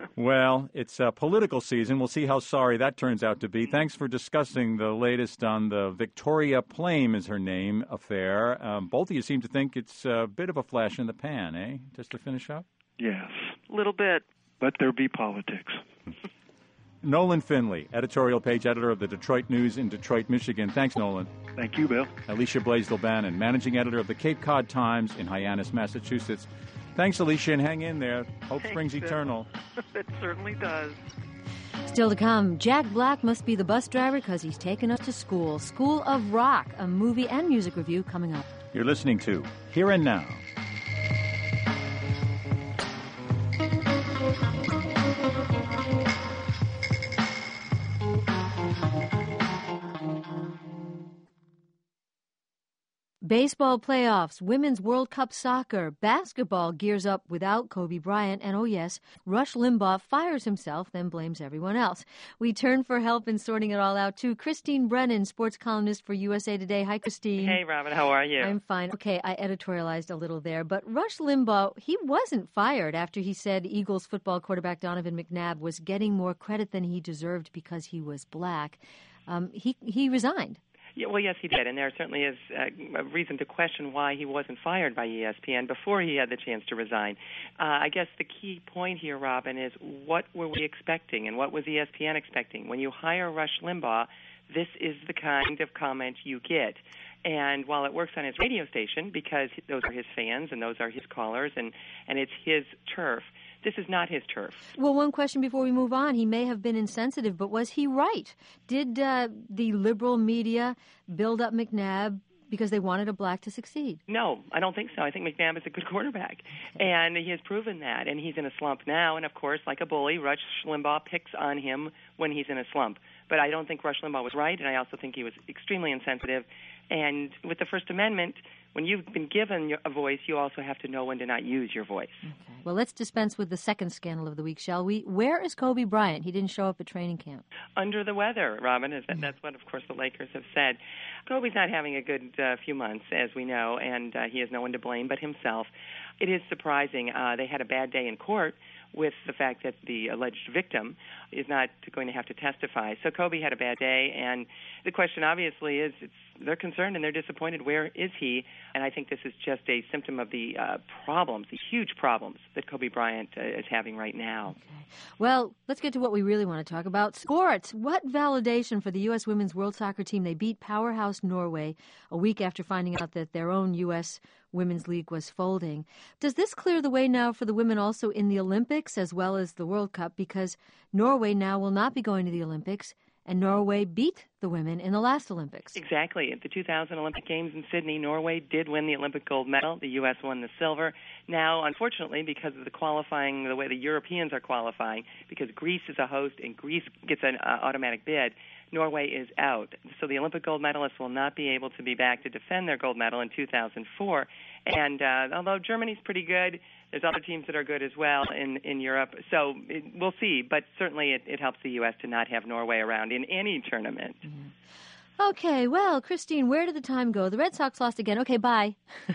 Well, it's a political season. We'll see how sorry that turns out to be. Thanks for discussing the latest on the Victoria Plame is her name affair. Um, both of you seem to think it's a bit of a flash in the pan, eh? Just to finish up? Yes. A little bit. Let there be politics. Nolan Finley, editorial page editor of the Detroit News in Detroit, Michigan. Thanks, Nolan. Thank you, Bill. Alicia Blaisdell Bannon, managing editor of the Cape Cod Times in Hyannis, Massachusetts. Thanks, Alicia, and hang in there. Hope Thanks, springs Bill. eternal. It certainly does. Still to come, Jack Black must be the bus driver because he's taken us to school. School of Rock, a movie and music review coming up. You're listening to Here and Now. Baseball playoffs, Women's World Cup soccer, basketball gears up without Kobe Bryant, and oh yes, Rush Limbaugh fires himself, then blames everyone else. We turn for help in sorting it all out to Christine Brennan, sports columnist for U S A Today. Hi, Christine. Hey, Robin, how are you? I'm fine. Okay, I editorialized a little there, but Rush Limbaugh, he wasn't fired after he said Eagles football quarterback Donovan McNabb was getting more credit than he deserved because he was black. Um, he he resigned. Yeah, well, yes, he did, and there certainly is uh, a reason to question why he wasn't fired by E S P N before he had the chance to resign. Uh, I guess the key point here, Robin, is what were we expecting and what was E S P N expecting? When you hire Rush Limbaugh, this is the kind of comment you get. And while it works on his radio station because those are his fans and those are his callers and, and it's his turf, this is not his turf. Well, one question before we move on. He may have been insensitive, but was he right? Did uh, the liberal media build up McNabb because they wanted a black to succeed? No, I don't think so. I think McNabb is a good quarterback, and he has proven that, and he's in a slump now. And, of course, like a bully, Rush Limbaugh picks on him when he's in a slump. But I don't think Rush Limbaugh was right, and I also think he was extremely insensitive. And with the First Amendment, when you've been given a voice, you also have to know when to not use your voice. Okay. Well, let's dispense with the second scandal of the week, shall we? Where is Kobe Bryant? He didn't show up at training camp. Under the weather, Robin. Is that, that's what, of course, the Lakers have said. Kobe's not having a good uh, few months, as we know, and uh, he has no one to blame but himself. It is surprising. Uh, they had a bad day in court with the fact that the alleged victim is not going to have to testify. So Kobe had a bad day, and the question obviously is, it's they're concerned and they're disappointed. Where is he? And I think this is just a symptom of the uh, problems, the huge problems that Kobe Bryant uh, is having right now. Okay. Well, let's get to what we really want to talk about. Sports. What validation for the U S Women's World Soccer team. They beat powerhouse Norway a week after finding out that their own U S Women's League was folding. Does this clear the way now for the women also in the Olympics as well as the World Cup? Because Norway now will not be going to the Olympics, and Norway beat the women in the last Olympics. Exactly. At the two thousand Olympic Games in Sydney, Norway did win the Olympic gold medal. The U S won the silver. Now, unfortunately, because of the qualifying, the way the Europeans are qualifying, because Greece is a host and Greece gets an uh, automatic bid, Norway is out. So the Olympic gold medalists will not be able to be back to defend their gold medal in two thousand four. And uh, although Germany's pretty good, there's other teams that are good as well in, in Europe. So it, we'll see. But certainly it, it helps the U S to not have Norway around in any tournament. Mm-hmm. Okay, well, Christine, where did the time go? The Red Sox lost again. Okay, bye.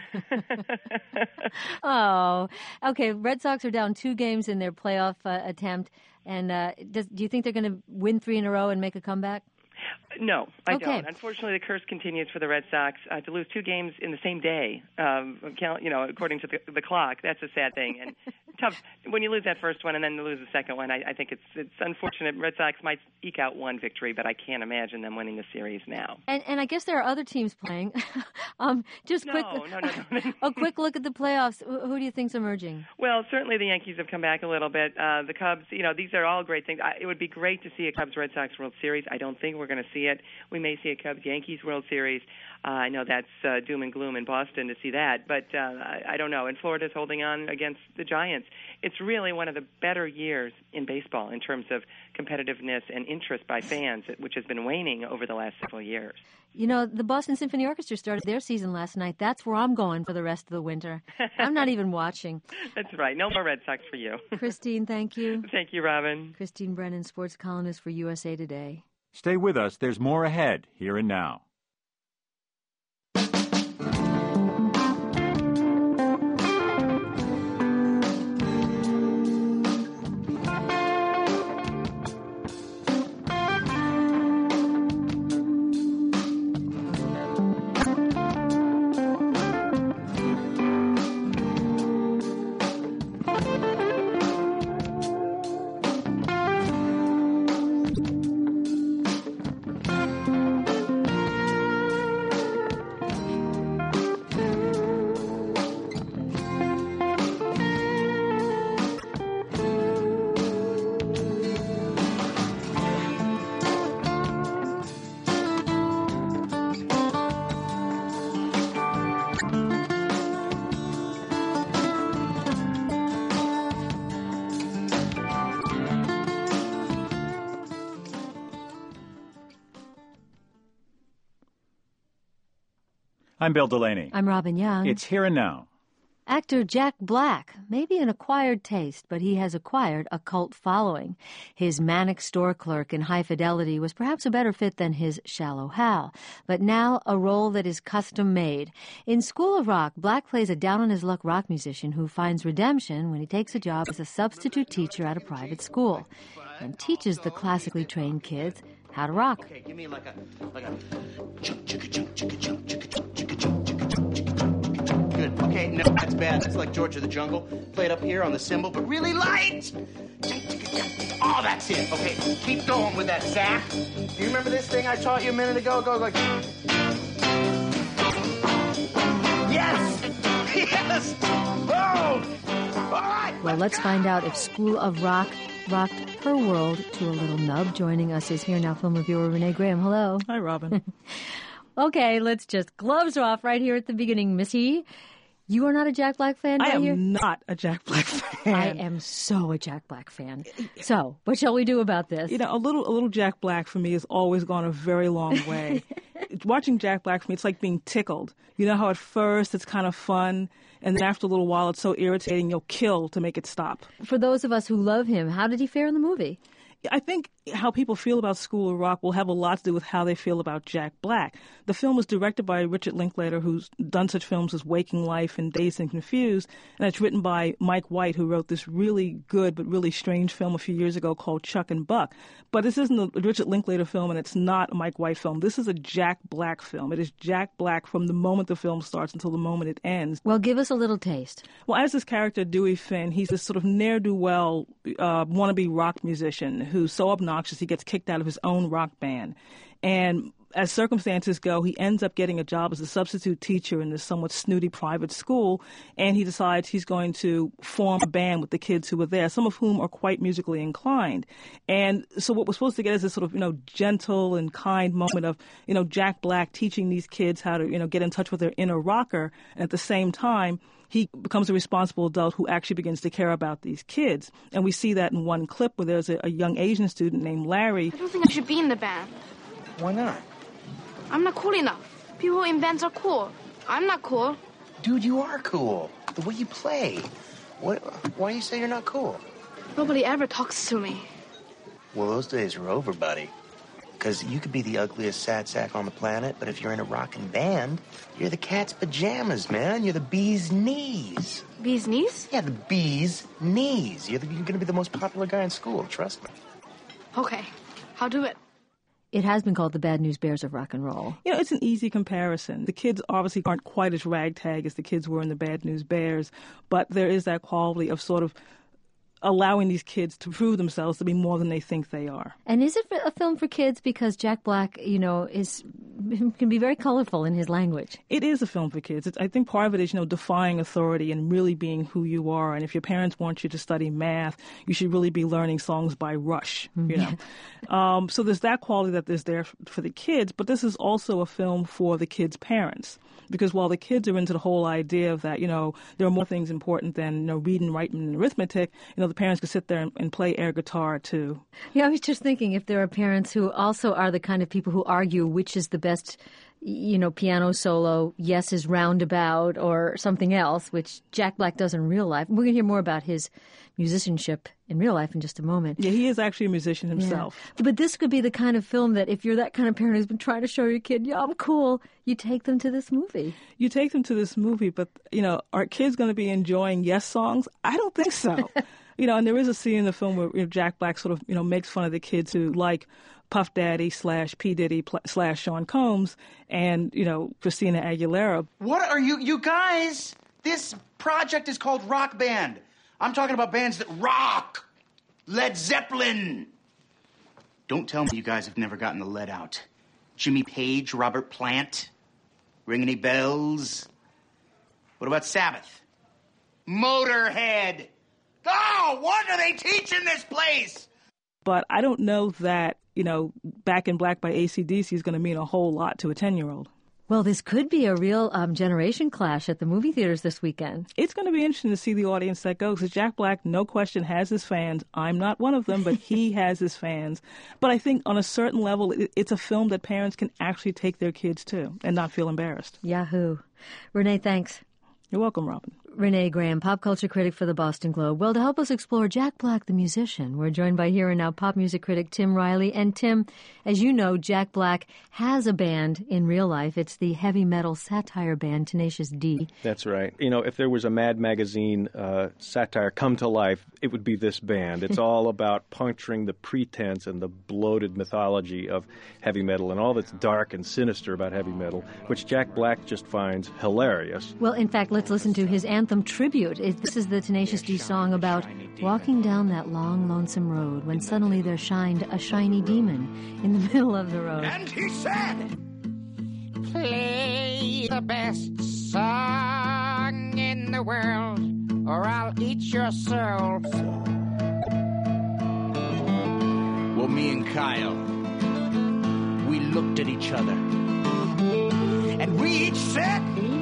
Oh, okay. Red Sox are down two games in their playoff uh, attempt. And uh, does, do you think they're going to win three in a row and make a comeback? No, I okay. don't. Unfortunately, the curse continues for the Red Sox uh, to lose two games in the same day. Um, you know, according to the, the clock, that's a sad thing. And tough when you lose that first one and then lose the second one. I, I think it's it's unfortunate. Red Sox might eke out one victory, but I can't imagine them winning the series now. And and I guess there are other teams playing. um, just no, quick, no, no, no, no. a quick look at the playoffs. Who do you think's emerging? Well, certainly the Yankees have come back a little bit. Uh, the Cubs, you know, these are all great things. I, it would be great to see a Cubs-Red Sox World Series. I don't think we're going to see it. We may see a Cubs-Yankees World Series. Uh, I know that's uh, doom and gloom in Boston to see that, but uh, I, I don't know. And Florida's holding on against the Giants. It's really one of the better years in baseball in terms of competitiveness and interest by fans, which has been waning over the last several years. You know, the Boston Symphony Orchestra started their season last night. That's where I'm going for the rest of the winter. I'm not even watching. That's right. No more Red Sox for you. Christine, thank you. Thank you, Robin. Christine Brennan, sports columnist for U S A Today. Stay with us. There's more ahead, here and now. I'm Bill Delaney. I'm Robin Young. It's Here and Now. Actor Jack Black may be an acquired taste, but he has acquired a cult following. His manic store clerk in High Fidelity was perhaps a better fit than his Shallow Hal, but now a role that is custom-made. In School of Rock, Black plays a down-on-his-luck rock musician who finds redemption when he takes a job as a substitute teacher at a private school and teaches the classically trained kids how to rock. Okay, give me like a like a chunk chicka chunk chicka chunk chicka chunk chicka chunk chicka chunk chicka chunk. Good. Okay, no, that's bad. That's like George of the Jungle. Play it up here on the cymbal, but really light. Oh, that's it. Okay, keep going with that sack. Do you remember this thing I taught you a minute ago? Go like. Yes. Yes. Oh. All right. Well, let's find out if School of Rock rocked her world to a little nub. Joining us is Here Now film reviewer Renee Graham. Hello. Hi, Robin. Okay, let's just gloves off right here at the beginning, Missy. You are not a Jack Black fan, I am here? not a Jack Black fan. I am so a Jack Black fan. So, what shall we do about this? You know, a little a little Jack Black for me has always gone a very long way. Watching Jack Black for me, it's like being tickled. You know how at first it's kind of fun, and then after a little while it's so irritating you'll kill to make it stop. For those of us who love him, how did he fare in the movie? I think how people feel about School of Rock will have a lot to do with how they feel about Jack Black. The film was directed by Richard Linklater, who's done such films as Waking Life and Dazed and Confused, and it's written by Mike White, who wrote this really good but really strange film a few years ago called Chuck and Buck. But this isn't a Richard Linklater film, and it's not a Mike White film. This is a Jack Black film. It is Jack Black from the moment the film starts until the moment it ends. Well, give us a little taste. Well, as this character, Dewey Finn, he's this sort of ne'er-do-well uh, wannabe rock musician who's so obnoxious he gets kicked out of his own rock band. And as circumstances go, he ends up getting a job as a substitute teacher in this somewhat snooty private school, and he decides he's going to form a band with the kids who were there, some of whom are quite musically inclined. And so what we're supposed to get is this sort of, you know, gentle and kind moment of, you know, Jack Black teaching these kids how to, you know, get in touch with their inner rocker, and at the same time, he becomes a responsible adult who actually begins to care about these kids. And we see that in one clip where there's a, a young Asian student named Larry. I don't think I should be in the band. Why not? I'm not cool enough. People in bands are cool. I'm not cool. Dude, you are cool. The way you play. What? Why do you say you're not cool? Nobody ever talks to me. Well, those days are over, buddy. Because you could be the ugliest sad sack on the planet, but if you're in a rockin' band, you're the cat's pajamas, man. You're the bee's knees. Bee's knees? Yeah, the bee's knees. You're, the, you're going to be the most popular guy in school, trust me. Okay, I'll do it. It has been called the Bad News Bears of rock and roll. You know, it's an easy comparison. The kids obviously aren't quite as ragtag as the kids were in the Bad News Bears, but there is that quality of sort of allowing these kids to prove themselves to be more than they think they are. And is it a film for kids? Because Jack Black, you know, is can be very colorful in his language. It is a film for kids. It's, I think part of it is, you know, defying authority and really being who you are. And if your parents want you to study math, you should really be learning songs by Rush, you know. um, so there's that quality that is there for the kids, but this is also a film for the kids' parents. Because while the kids are into the whole idea of that, you know, there are more things important than, you know, reading, writing, and arithmetic, you know, the parents could sit there and, and play air guitar, too. Yeah, I was just thinking if there are parents who also are the kind of people who argue which is the best, you know, piano solo, yes is roundabout, or something else, which Jack Black does in real life. We're going to hear more about his musicianship in real life in just a moment. Yeah, he is actually a musician himself. Yeah. But this could be the kind of film that if you're that kind of parent who's been trying to show your kid, yeah, I'm cool, you take them to this movie. You take them to this movie, but, you know, are kids going to be enjoying Yes songs? I don't think so. You know, and there is a scene in the film where, you know, Jack Black sort of, you know, makes fun of the kids who like Puff Daddy slash P. Diddy pl- slash Sean Combs and, you know, Christina Aguilera. What are you, you guys? This project is called Rock Band. I'm talking about bands that rock. Led Zeppelin. Don't tell me you guys have never gotten the lead out. Jimmy Page, Robert Plant. Ring any bells? What about Sabbath? Motorhead. Oh, what are they teaching this place? But I don't know that, you know, Back in Black by A C D C is going to mean a whole lot to a ten-year-old. Well, this could be a real um, generation clash at the movie theaters this weekend. It's going to be interesting to see the audience that goes. Because Jack Black, no question, has his fans. I'm not one of them, but he has his fans. But I think on a certain level, it, it's a film that parents can actually take their kids to and not feel embarrassed. Yahoo. Renee, thanks. You're welcome, Robin. Renee Graham, pop culture critic for the Boston Globe. Well, to help us explore Jack Black, the musician, we're joined by Here and Now pop music critic Tim Riley. And Tim, as you know, Jack Black has a band in real life. It's the heavy metal satire band Tenacious D. That's right. You know, if there was a Mad Magazine uh, satire come to life, it would be this band. It's all about puncturing the pretense and the bloated mythology of heavy metal and all that's dark and sinister about heavy metal, which Jack Black just finds hilarious. Well, in fact, let's listen to his anthem tribute. It, this is the Tenacious D song about walking down that long, lonesome road when suddenly there shined a shiny demon in the middle of the road. And he said, play the best song in the world, or I'll eat your soul. Well, me and Kyle, we looked at each other, and we each said,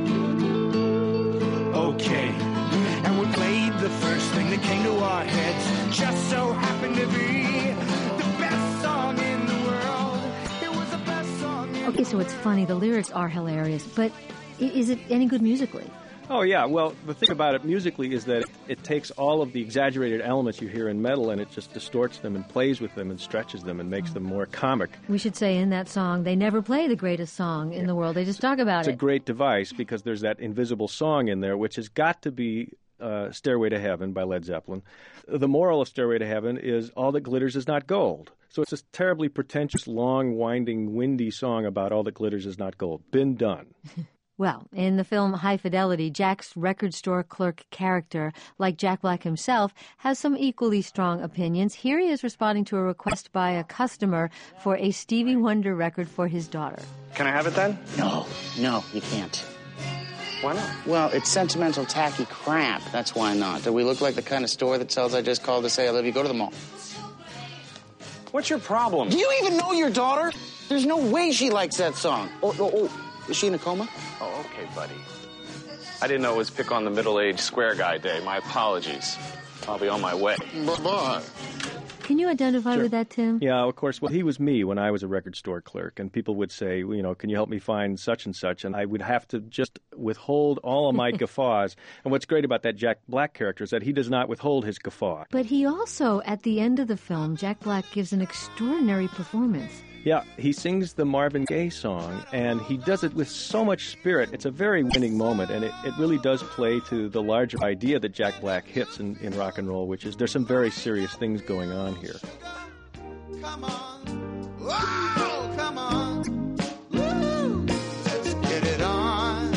okay. And we played the first thing that came to our heads. Just so happened to be the best song in the world. It was the best song in Okay, so it's funny. The lyrics are hilarious, but is it any good musically? Oh, yeah. Well, the thing about it musically is that it, it takes all of the exaggerated elements you hear in metal and it just distorts them and plays with them and stretches them and makes them more comic. We should say in that song, they never play the greatest song in the world. They just talk about it's it. It's a great device because there's that invisible song in there, which has got to be uh, Stairway to Heaven by Led Zeppelin. The moral of Stairway to Heaven is all that glitters is not gold. So it's this terribly pretentious, long, winding, windy song about all that glitters is not gold. Been done. Well, in the film High Fidelity, Jack's record store clerk character, like Jack Black himself, has some equally strong opinions. Here he is responding to a request by a customer for a Stevie Wonder record for his daughter. Can I have it then? No, no, you can't. Why not? Well, it's sentimental, tacky crap. That's why not. Do we look like the kind of store that sells I just called to say I love you? Go to the mall. What's your problem? Do you even know your daughter? There's no way she likes that song. Oh, oh, oh. Is she in a coma? Oh, okay, buddy. I didn't know it was pick on the middle-aged square guy day. My apologies. I'll be on my way. Bye-bye. Can you identify Sure. with that, Tim? Yeah, of course. Well, he was me when I was a record store clerk, and people would say, well, you know, can you help me find such and such? And I would have to just withhold all of my guffaws. And what's great about that Jack Black character is that he does not withhold his guffaw. But he also, at the end of the film, Jack Black gives an extraordinary performance. Yeah, he sings the Marvin Gaye song, and he does it with so much spirit. It's a very winning moment, and it, it really does play to the larger idea that Jack Black hits in, in rock and roll, which is there's some very serious things going on here. Come on. Whoa, come on. Woo. Let's get it on.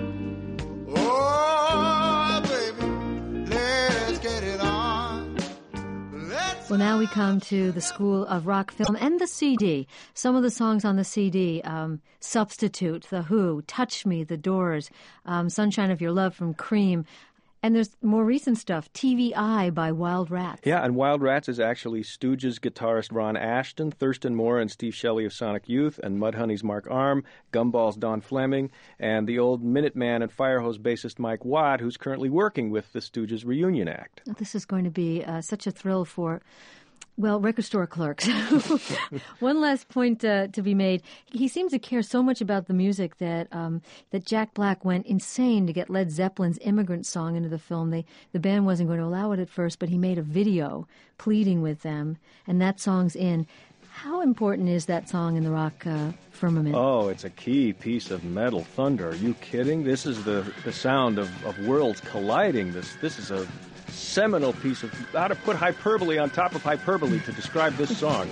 Oh, baby, let's get it on. Well, now we come to the School of Rock Film and the C D. Some of the songs on the C D, um, Substitute, The Who, Touch Me, The Doors, um, Sunshine of Your Love from Cream. And there's more recent stuff, T V I by Wild Rats. Yeah, and Wild Rats is actually Stooges guitarist Ron Ashton, Thurston Moore and Steve Shelley of Sonic Youth, and Mudhoney's Mark Arm, Gumball's Don Fleming, and the old Minuteman and Firehose bassist Mike Watt, who's currently working with the Stooges Reunion Act. This is going to be uh, such a thrill for, well, record store clerks. One last point uh, to be made. He seems to care so much about the music that um, that Jack Black went insane to get Led Zeppelin's Immigrant Song into the film. They, the band wasn't going to allow it at first, but he made a video pleading with them, and that song's in. How important is that song in the rock uh, firmament? Oh, it's a key piece of metal thunder. Are you kidding? This is the, the sound of, of worlds colliding. This This is a seminal piece of how to put hyperbole on top of hyperbole to describe this song.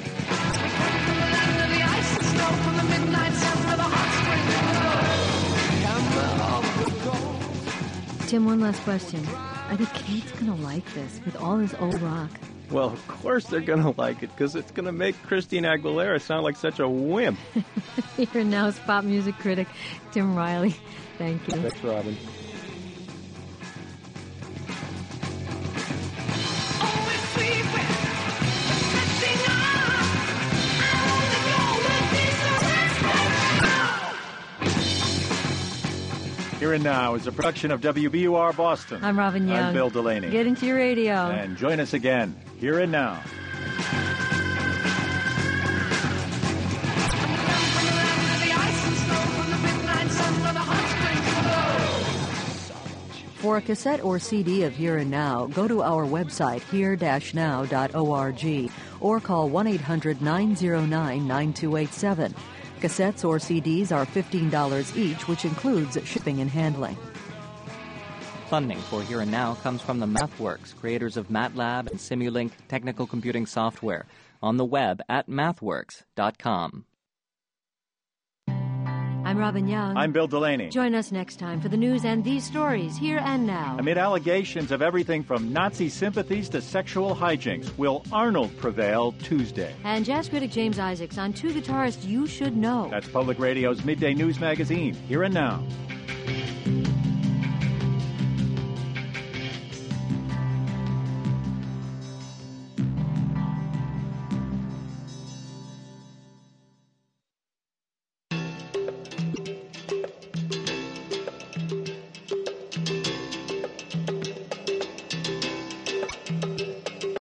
Tim, one last question. Are the kids going to like this with all this old rock? Well, of course they're going to like it because it's going to make Christina Aguilera sound like such a wimp. Here now is pop music critic Tim Riley. Thank you. Thanks, Robin. Here and Now is a production of W B U R Boston. I'm Robin Young. I'm Bill Delaney. Get into your radio. And join us again, Here and Now. For a cassette or C D of Here and Now, go to our website, here dash now dot org, or call one eight hundred nine oh nine nine two eight seven. Cassettes or C Ds are fifteen dollars each, which includes shipping and handling. Funding for Here and Now comes from the MathWorks, creators of MATLAB and Simulink technical computing software, on the web at mathworks dot com. I'm Robin Young. I'm Bill Delaney. Join us next time for the news and these stories, Here and Now. Amid allegations of everything from Nazi sympathies to sexual hijinks, will Arnold prevail Tuesday? And jazz critic James Isaacs on two guitarists you should know. That's Public Radio's Midday News Magazine, Here and Now.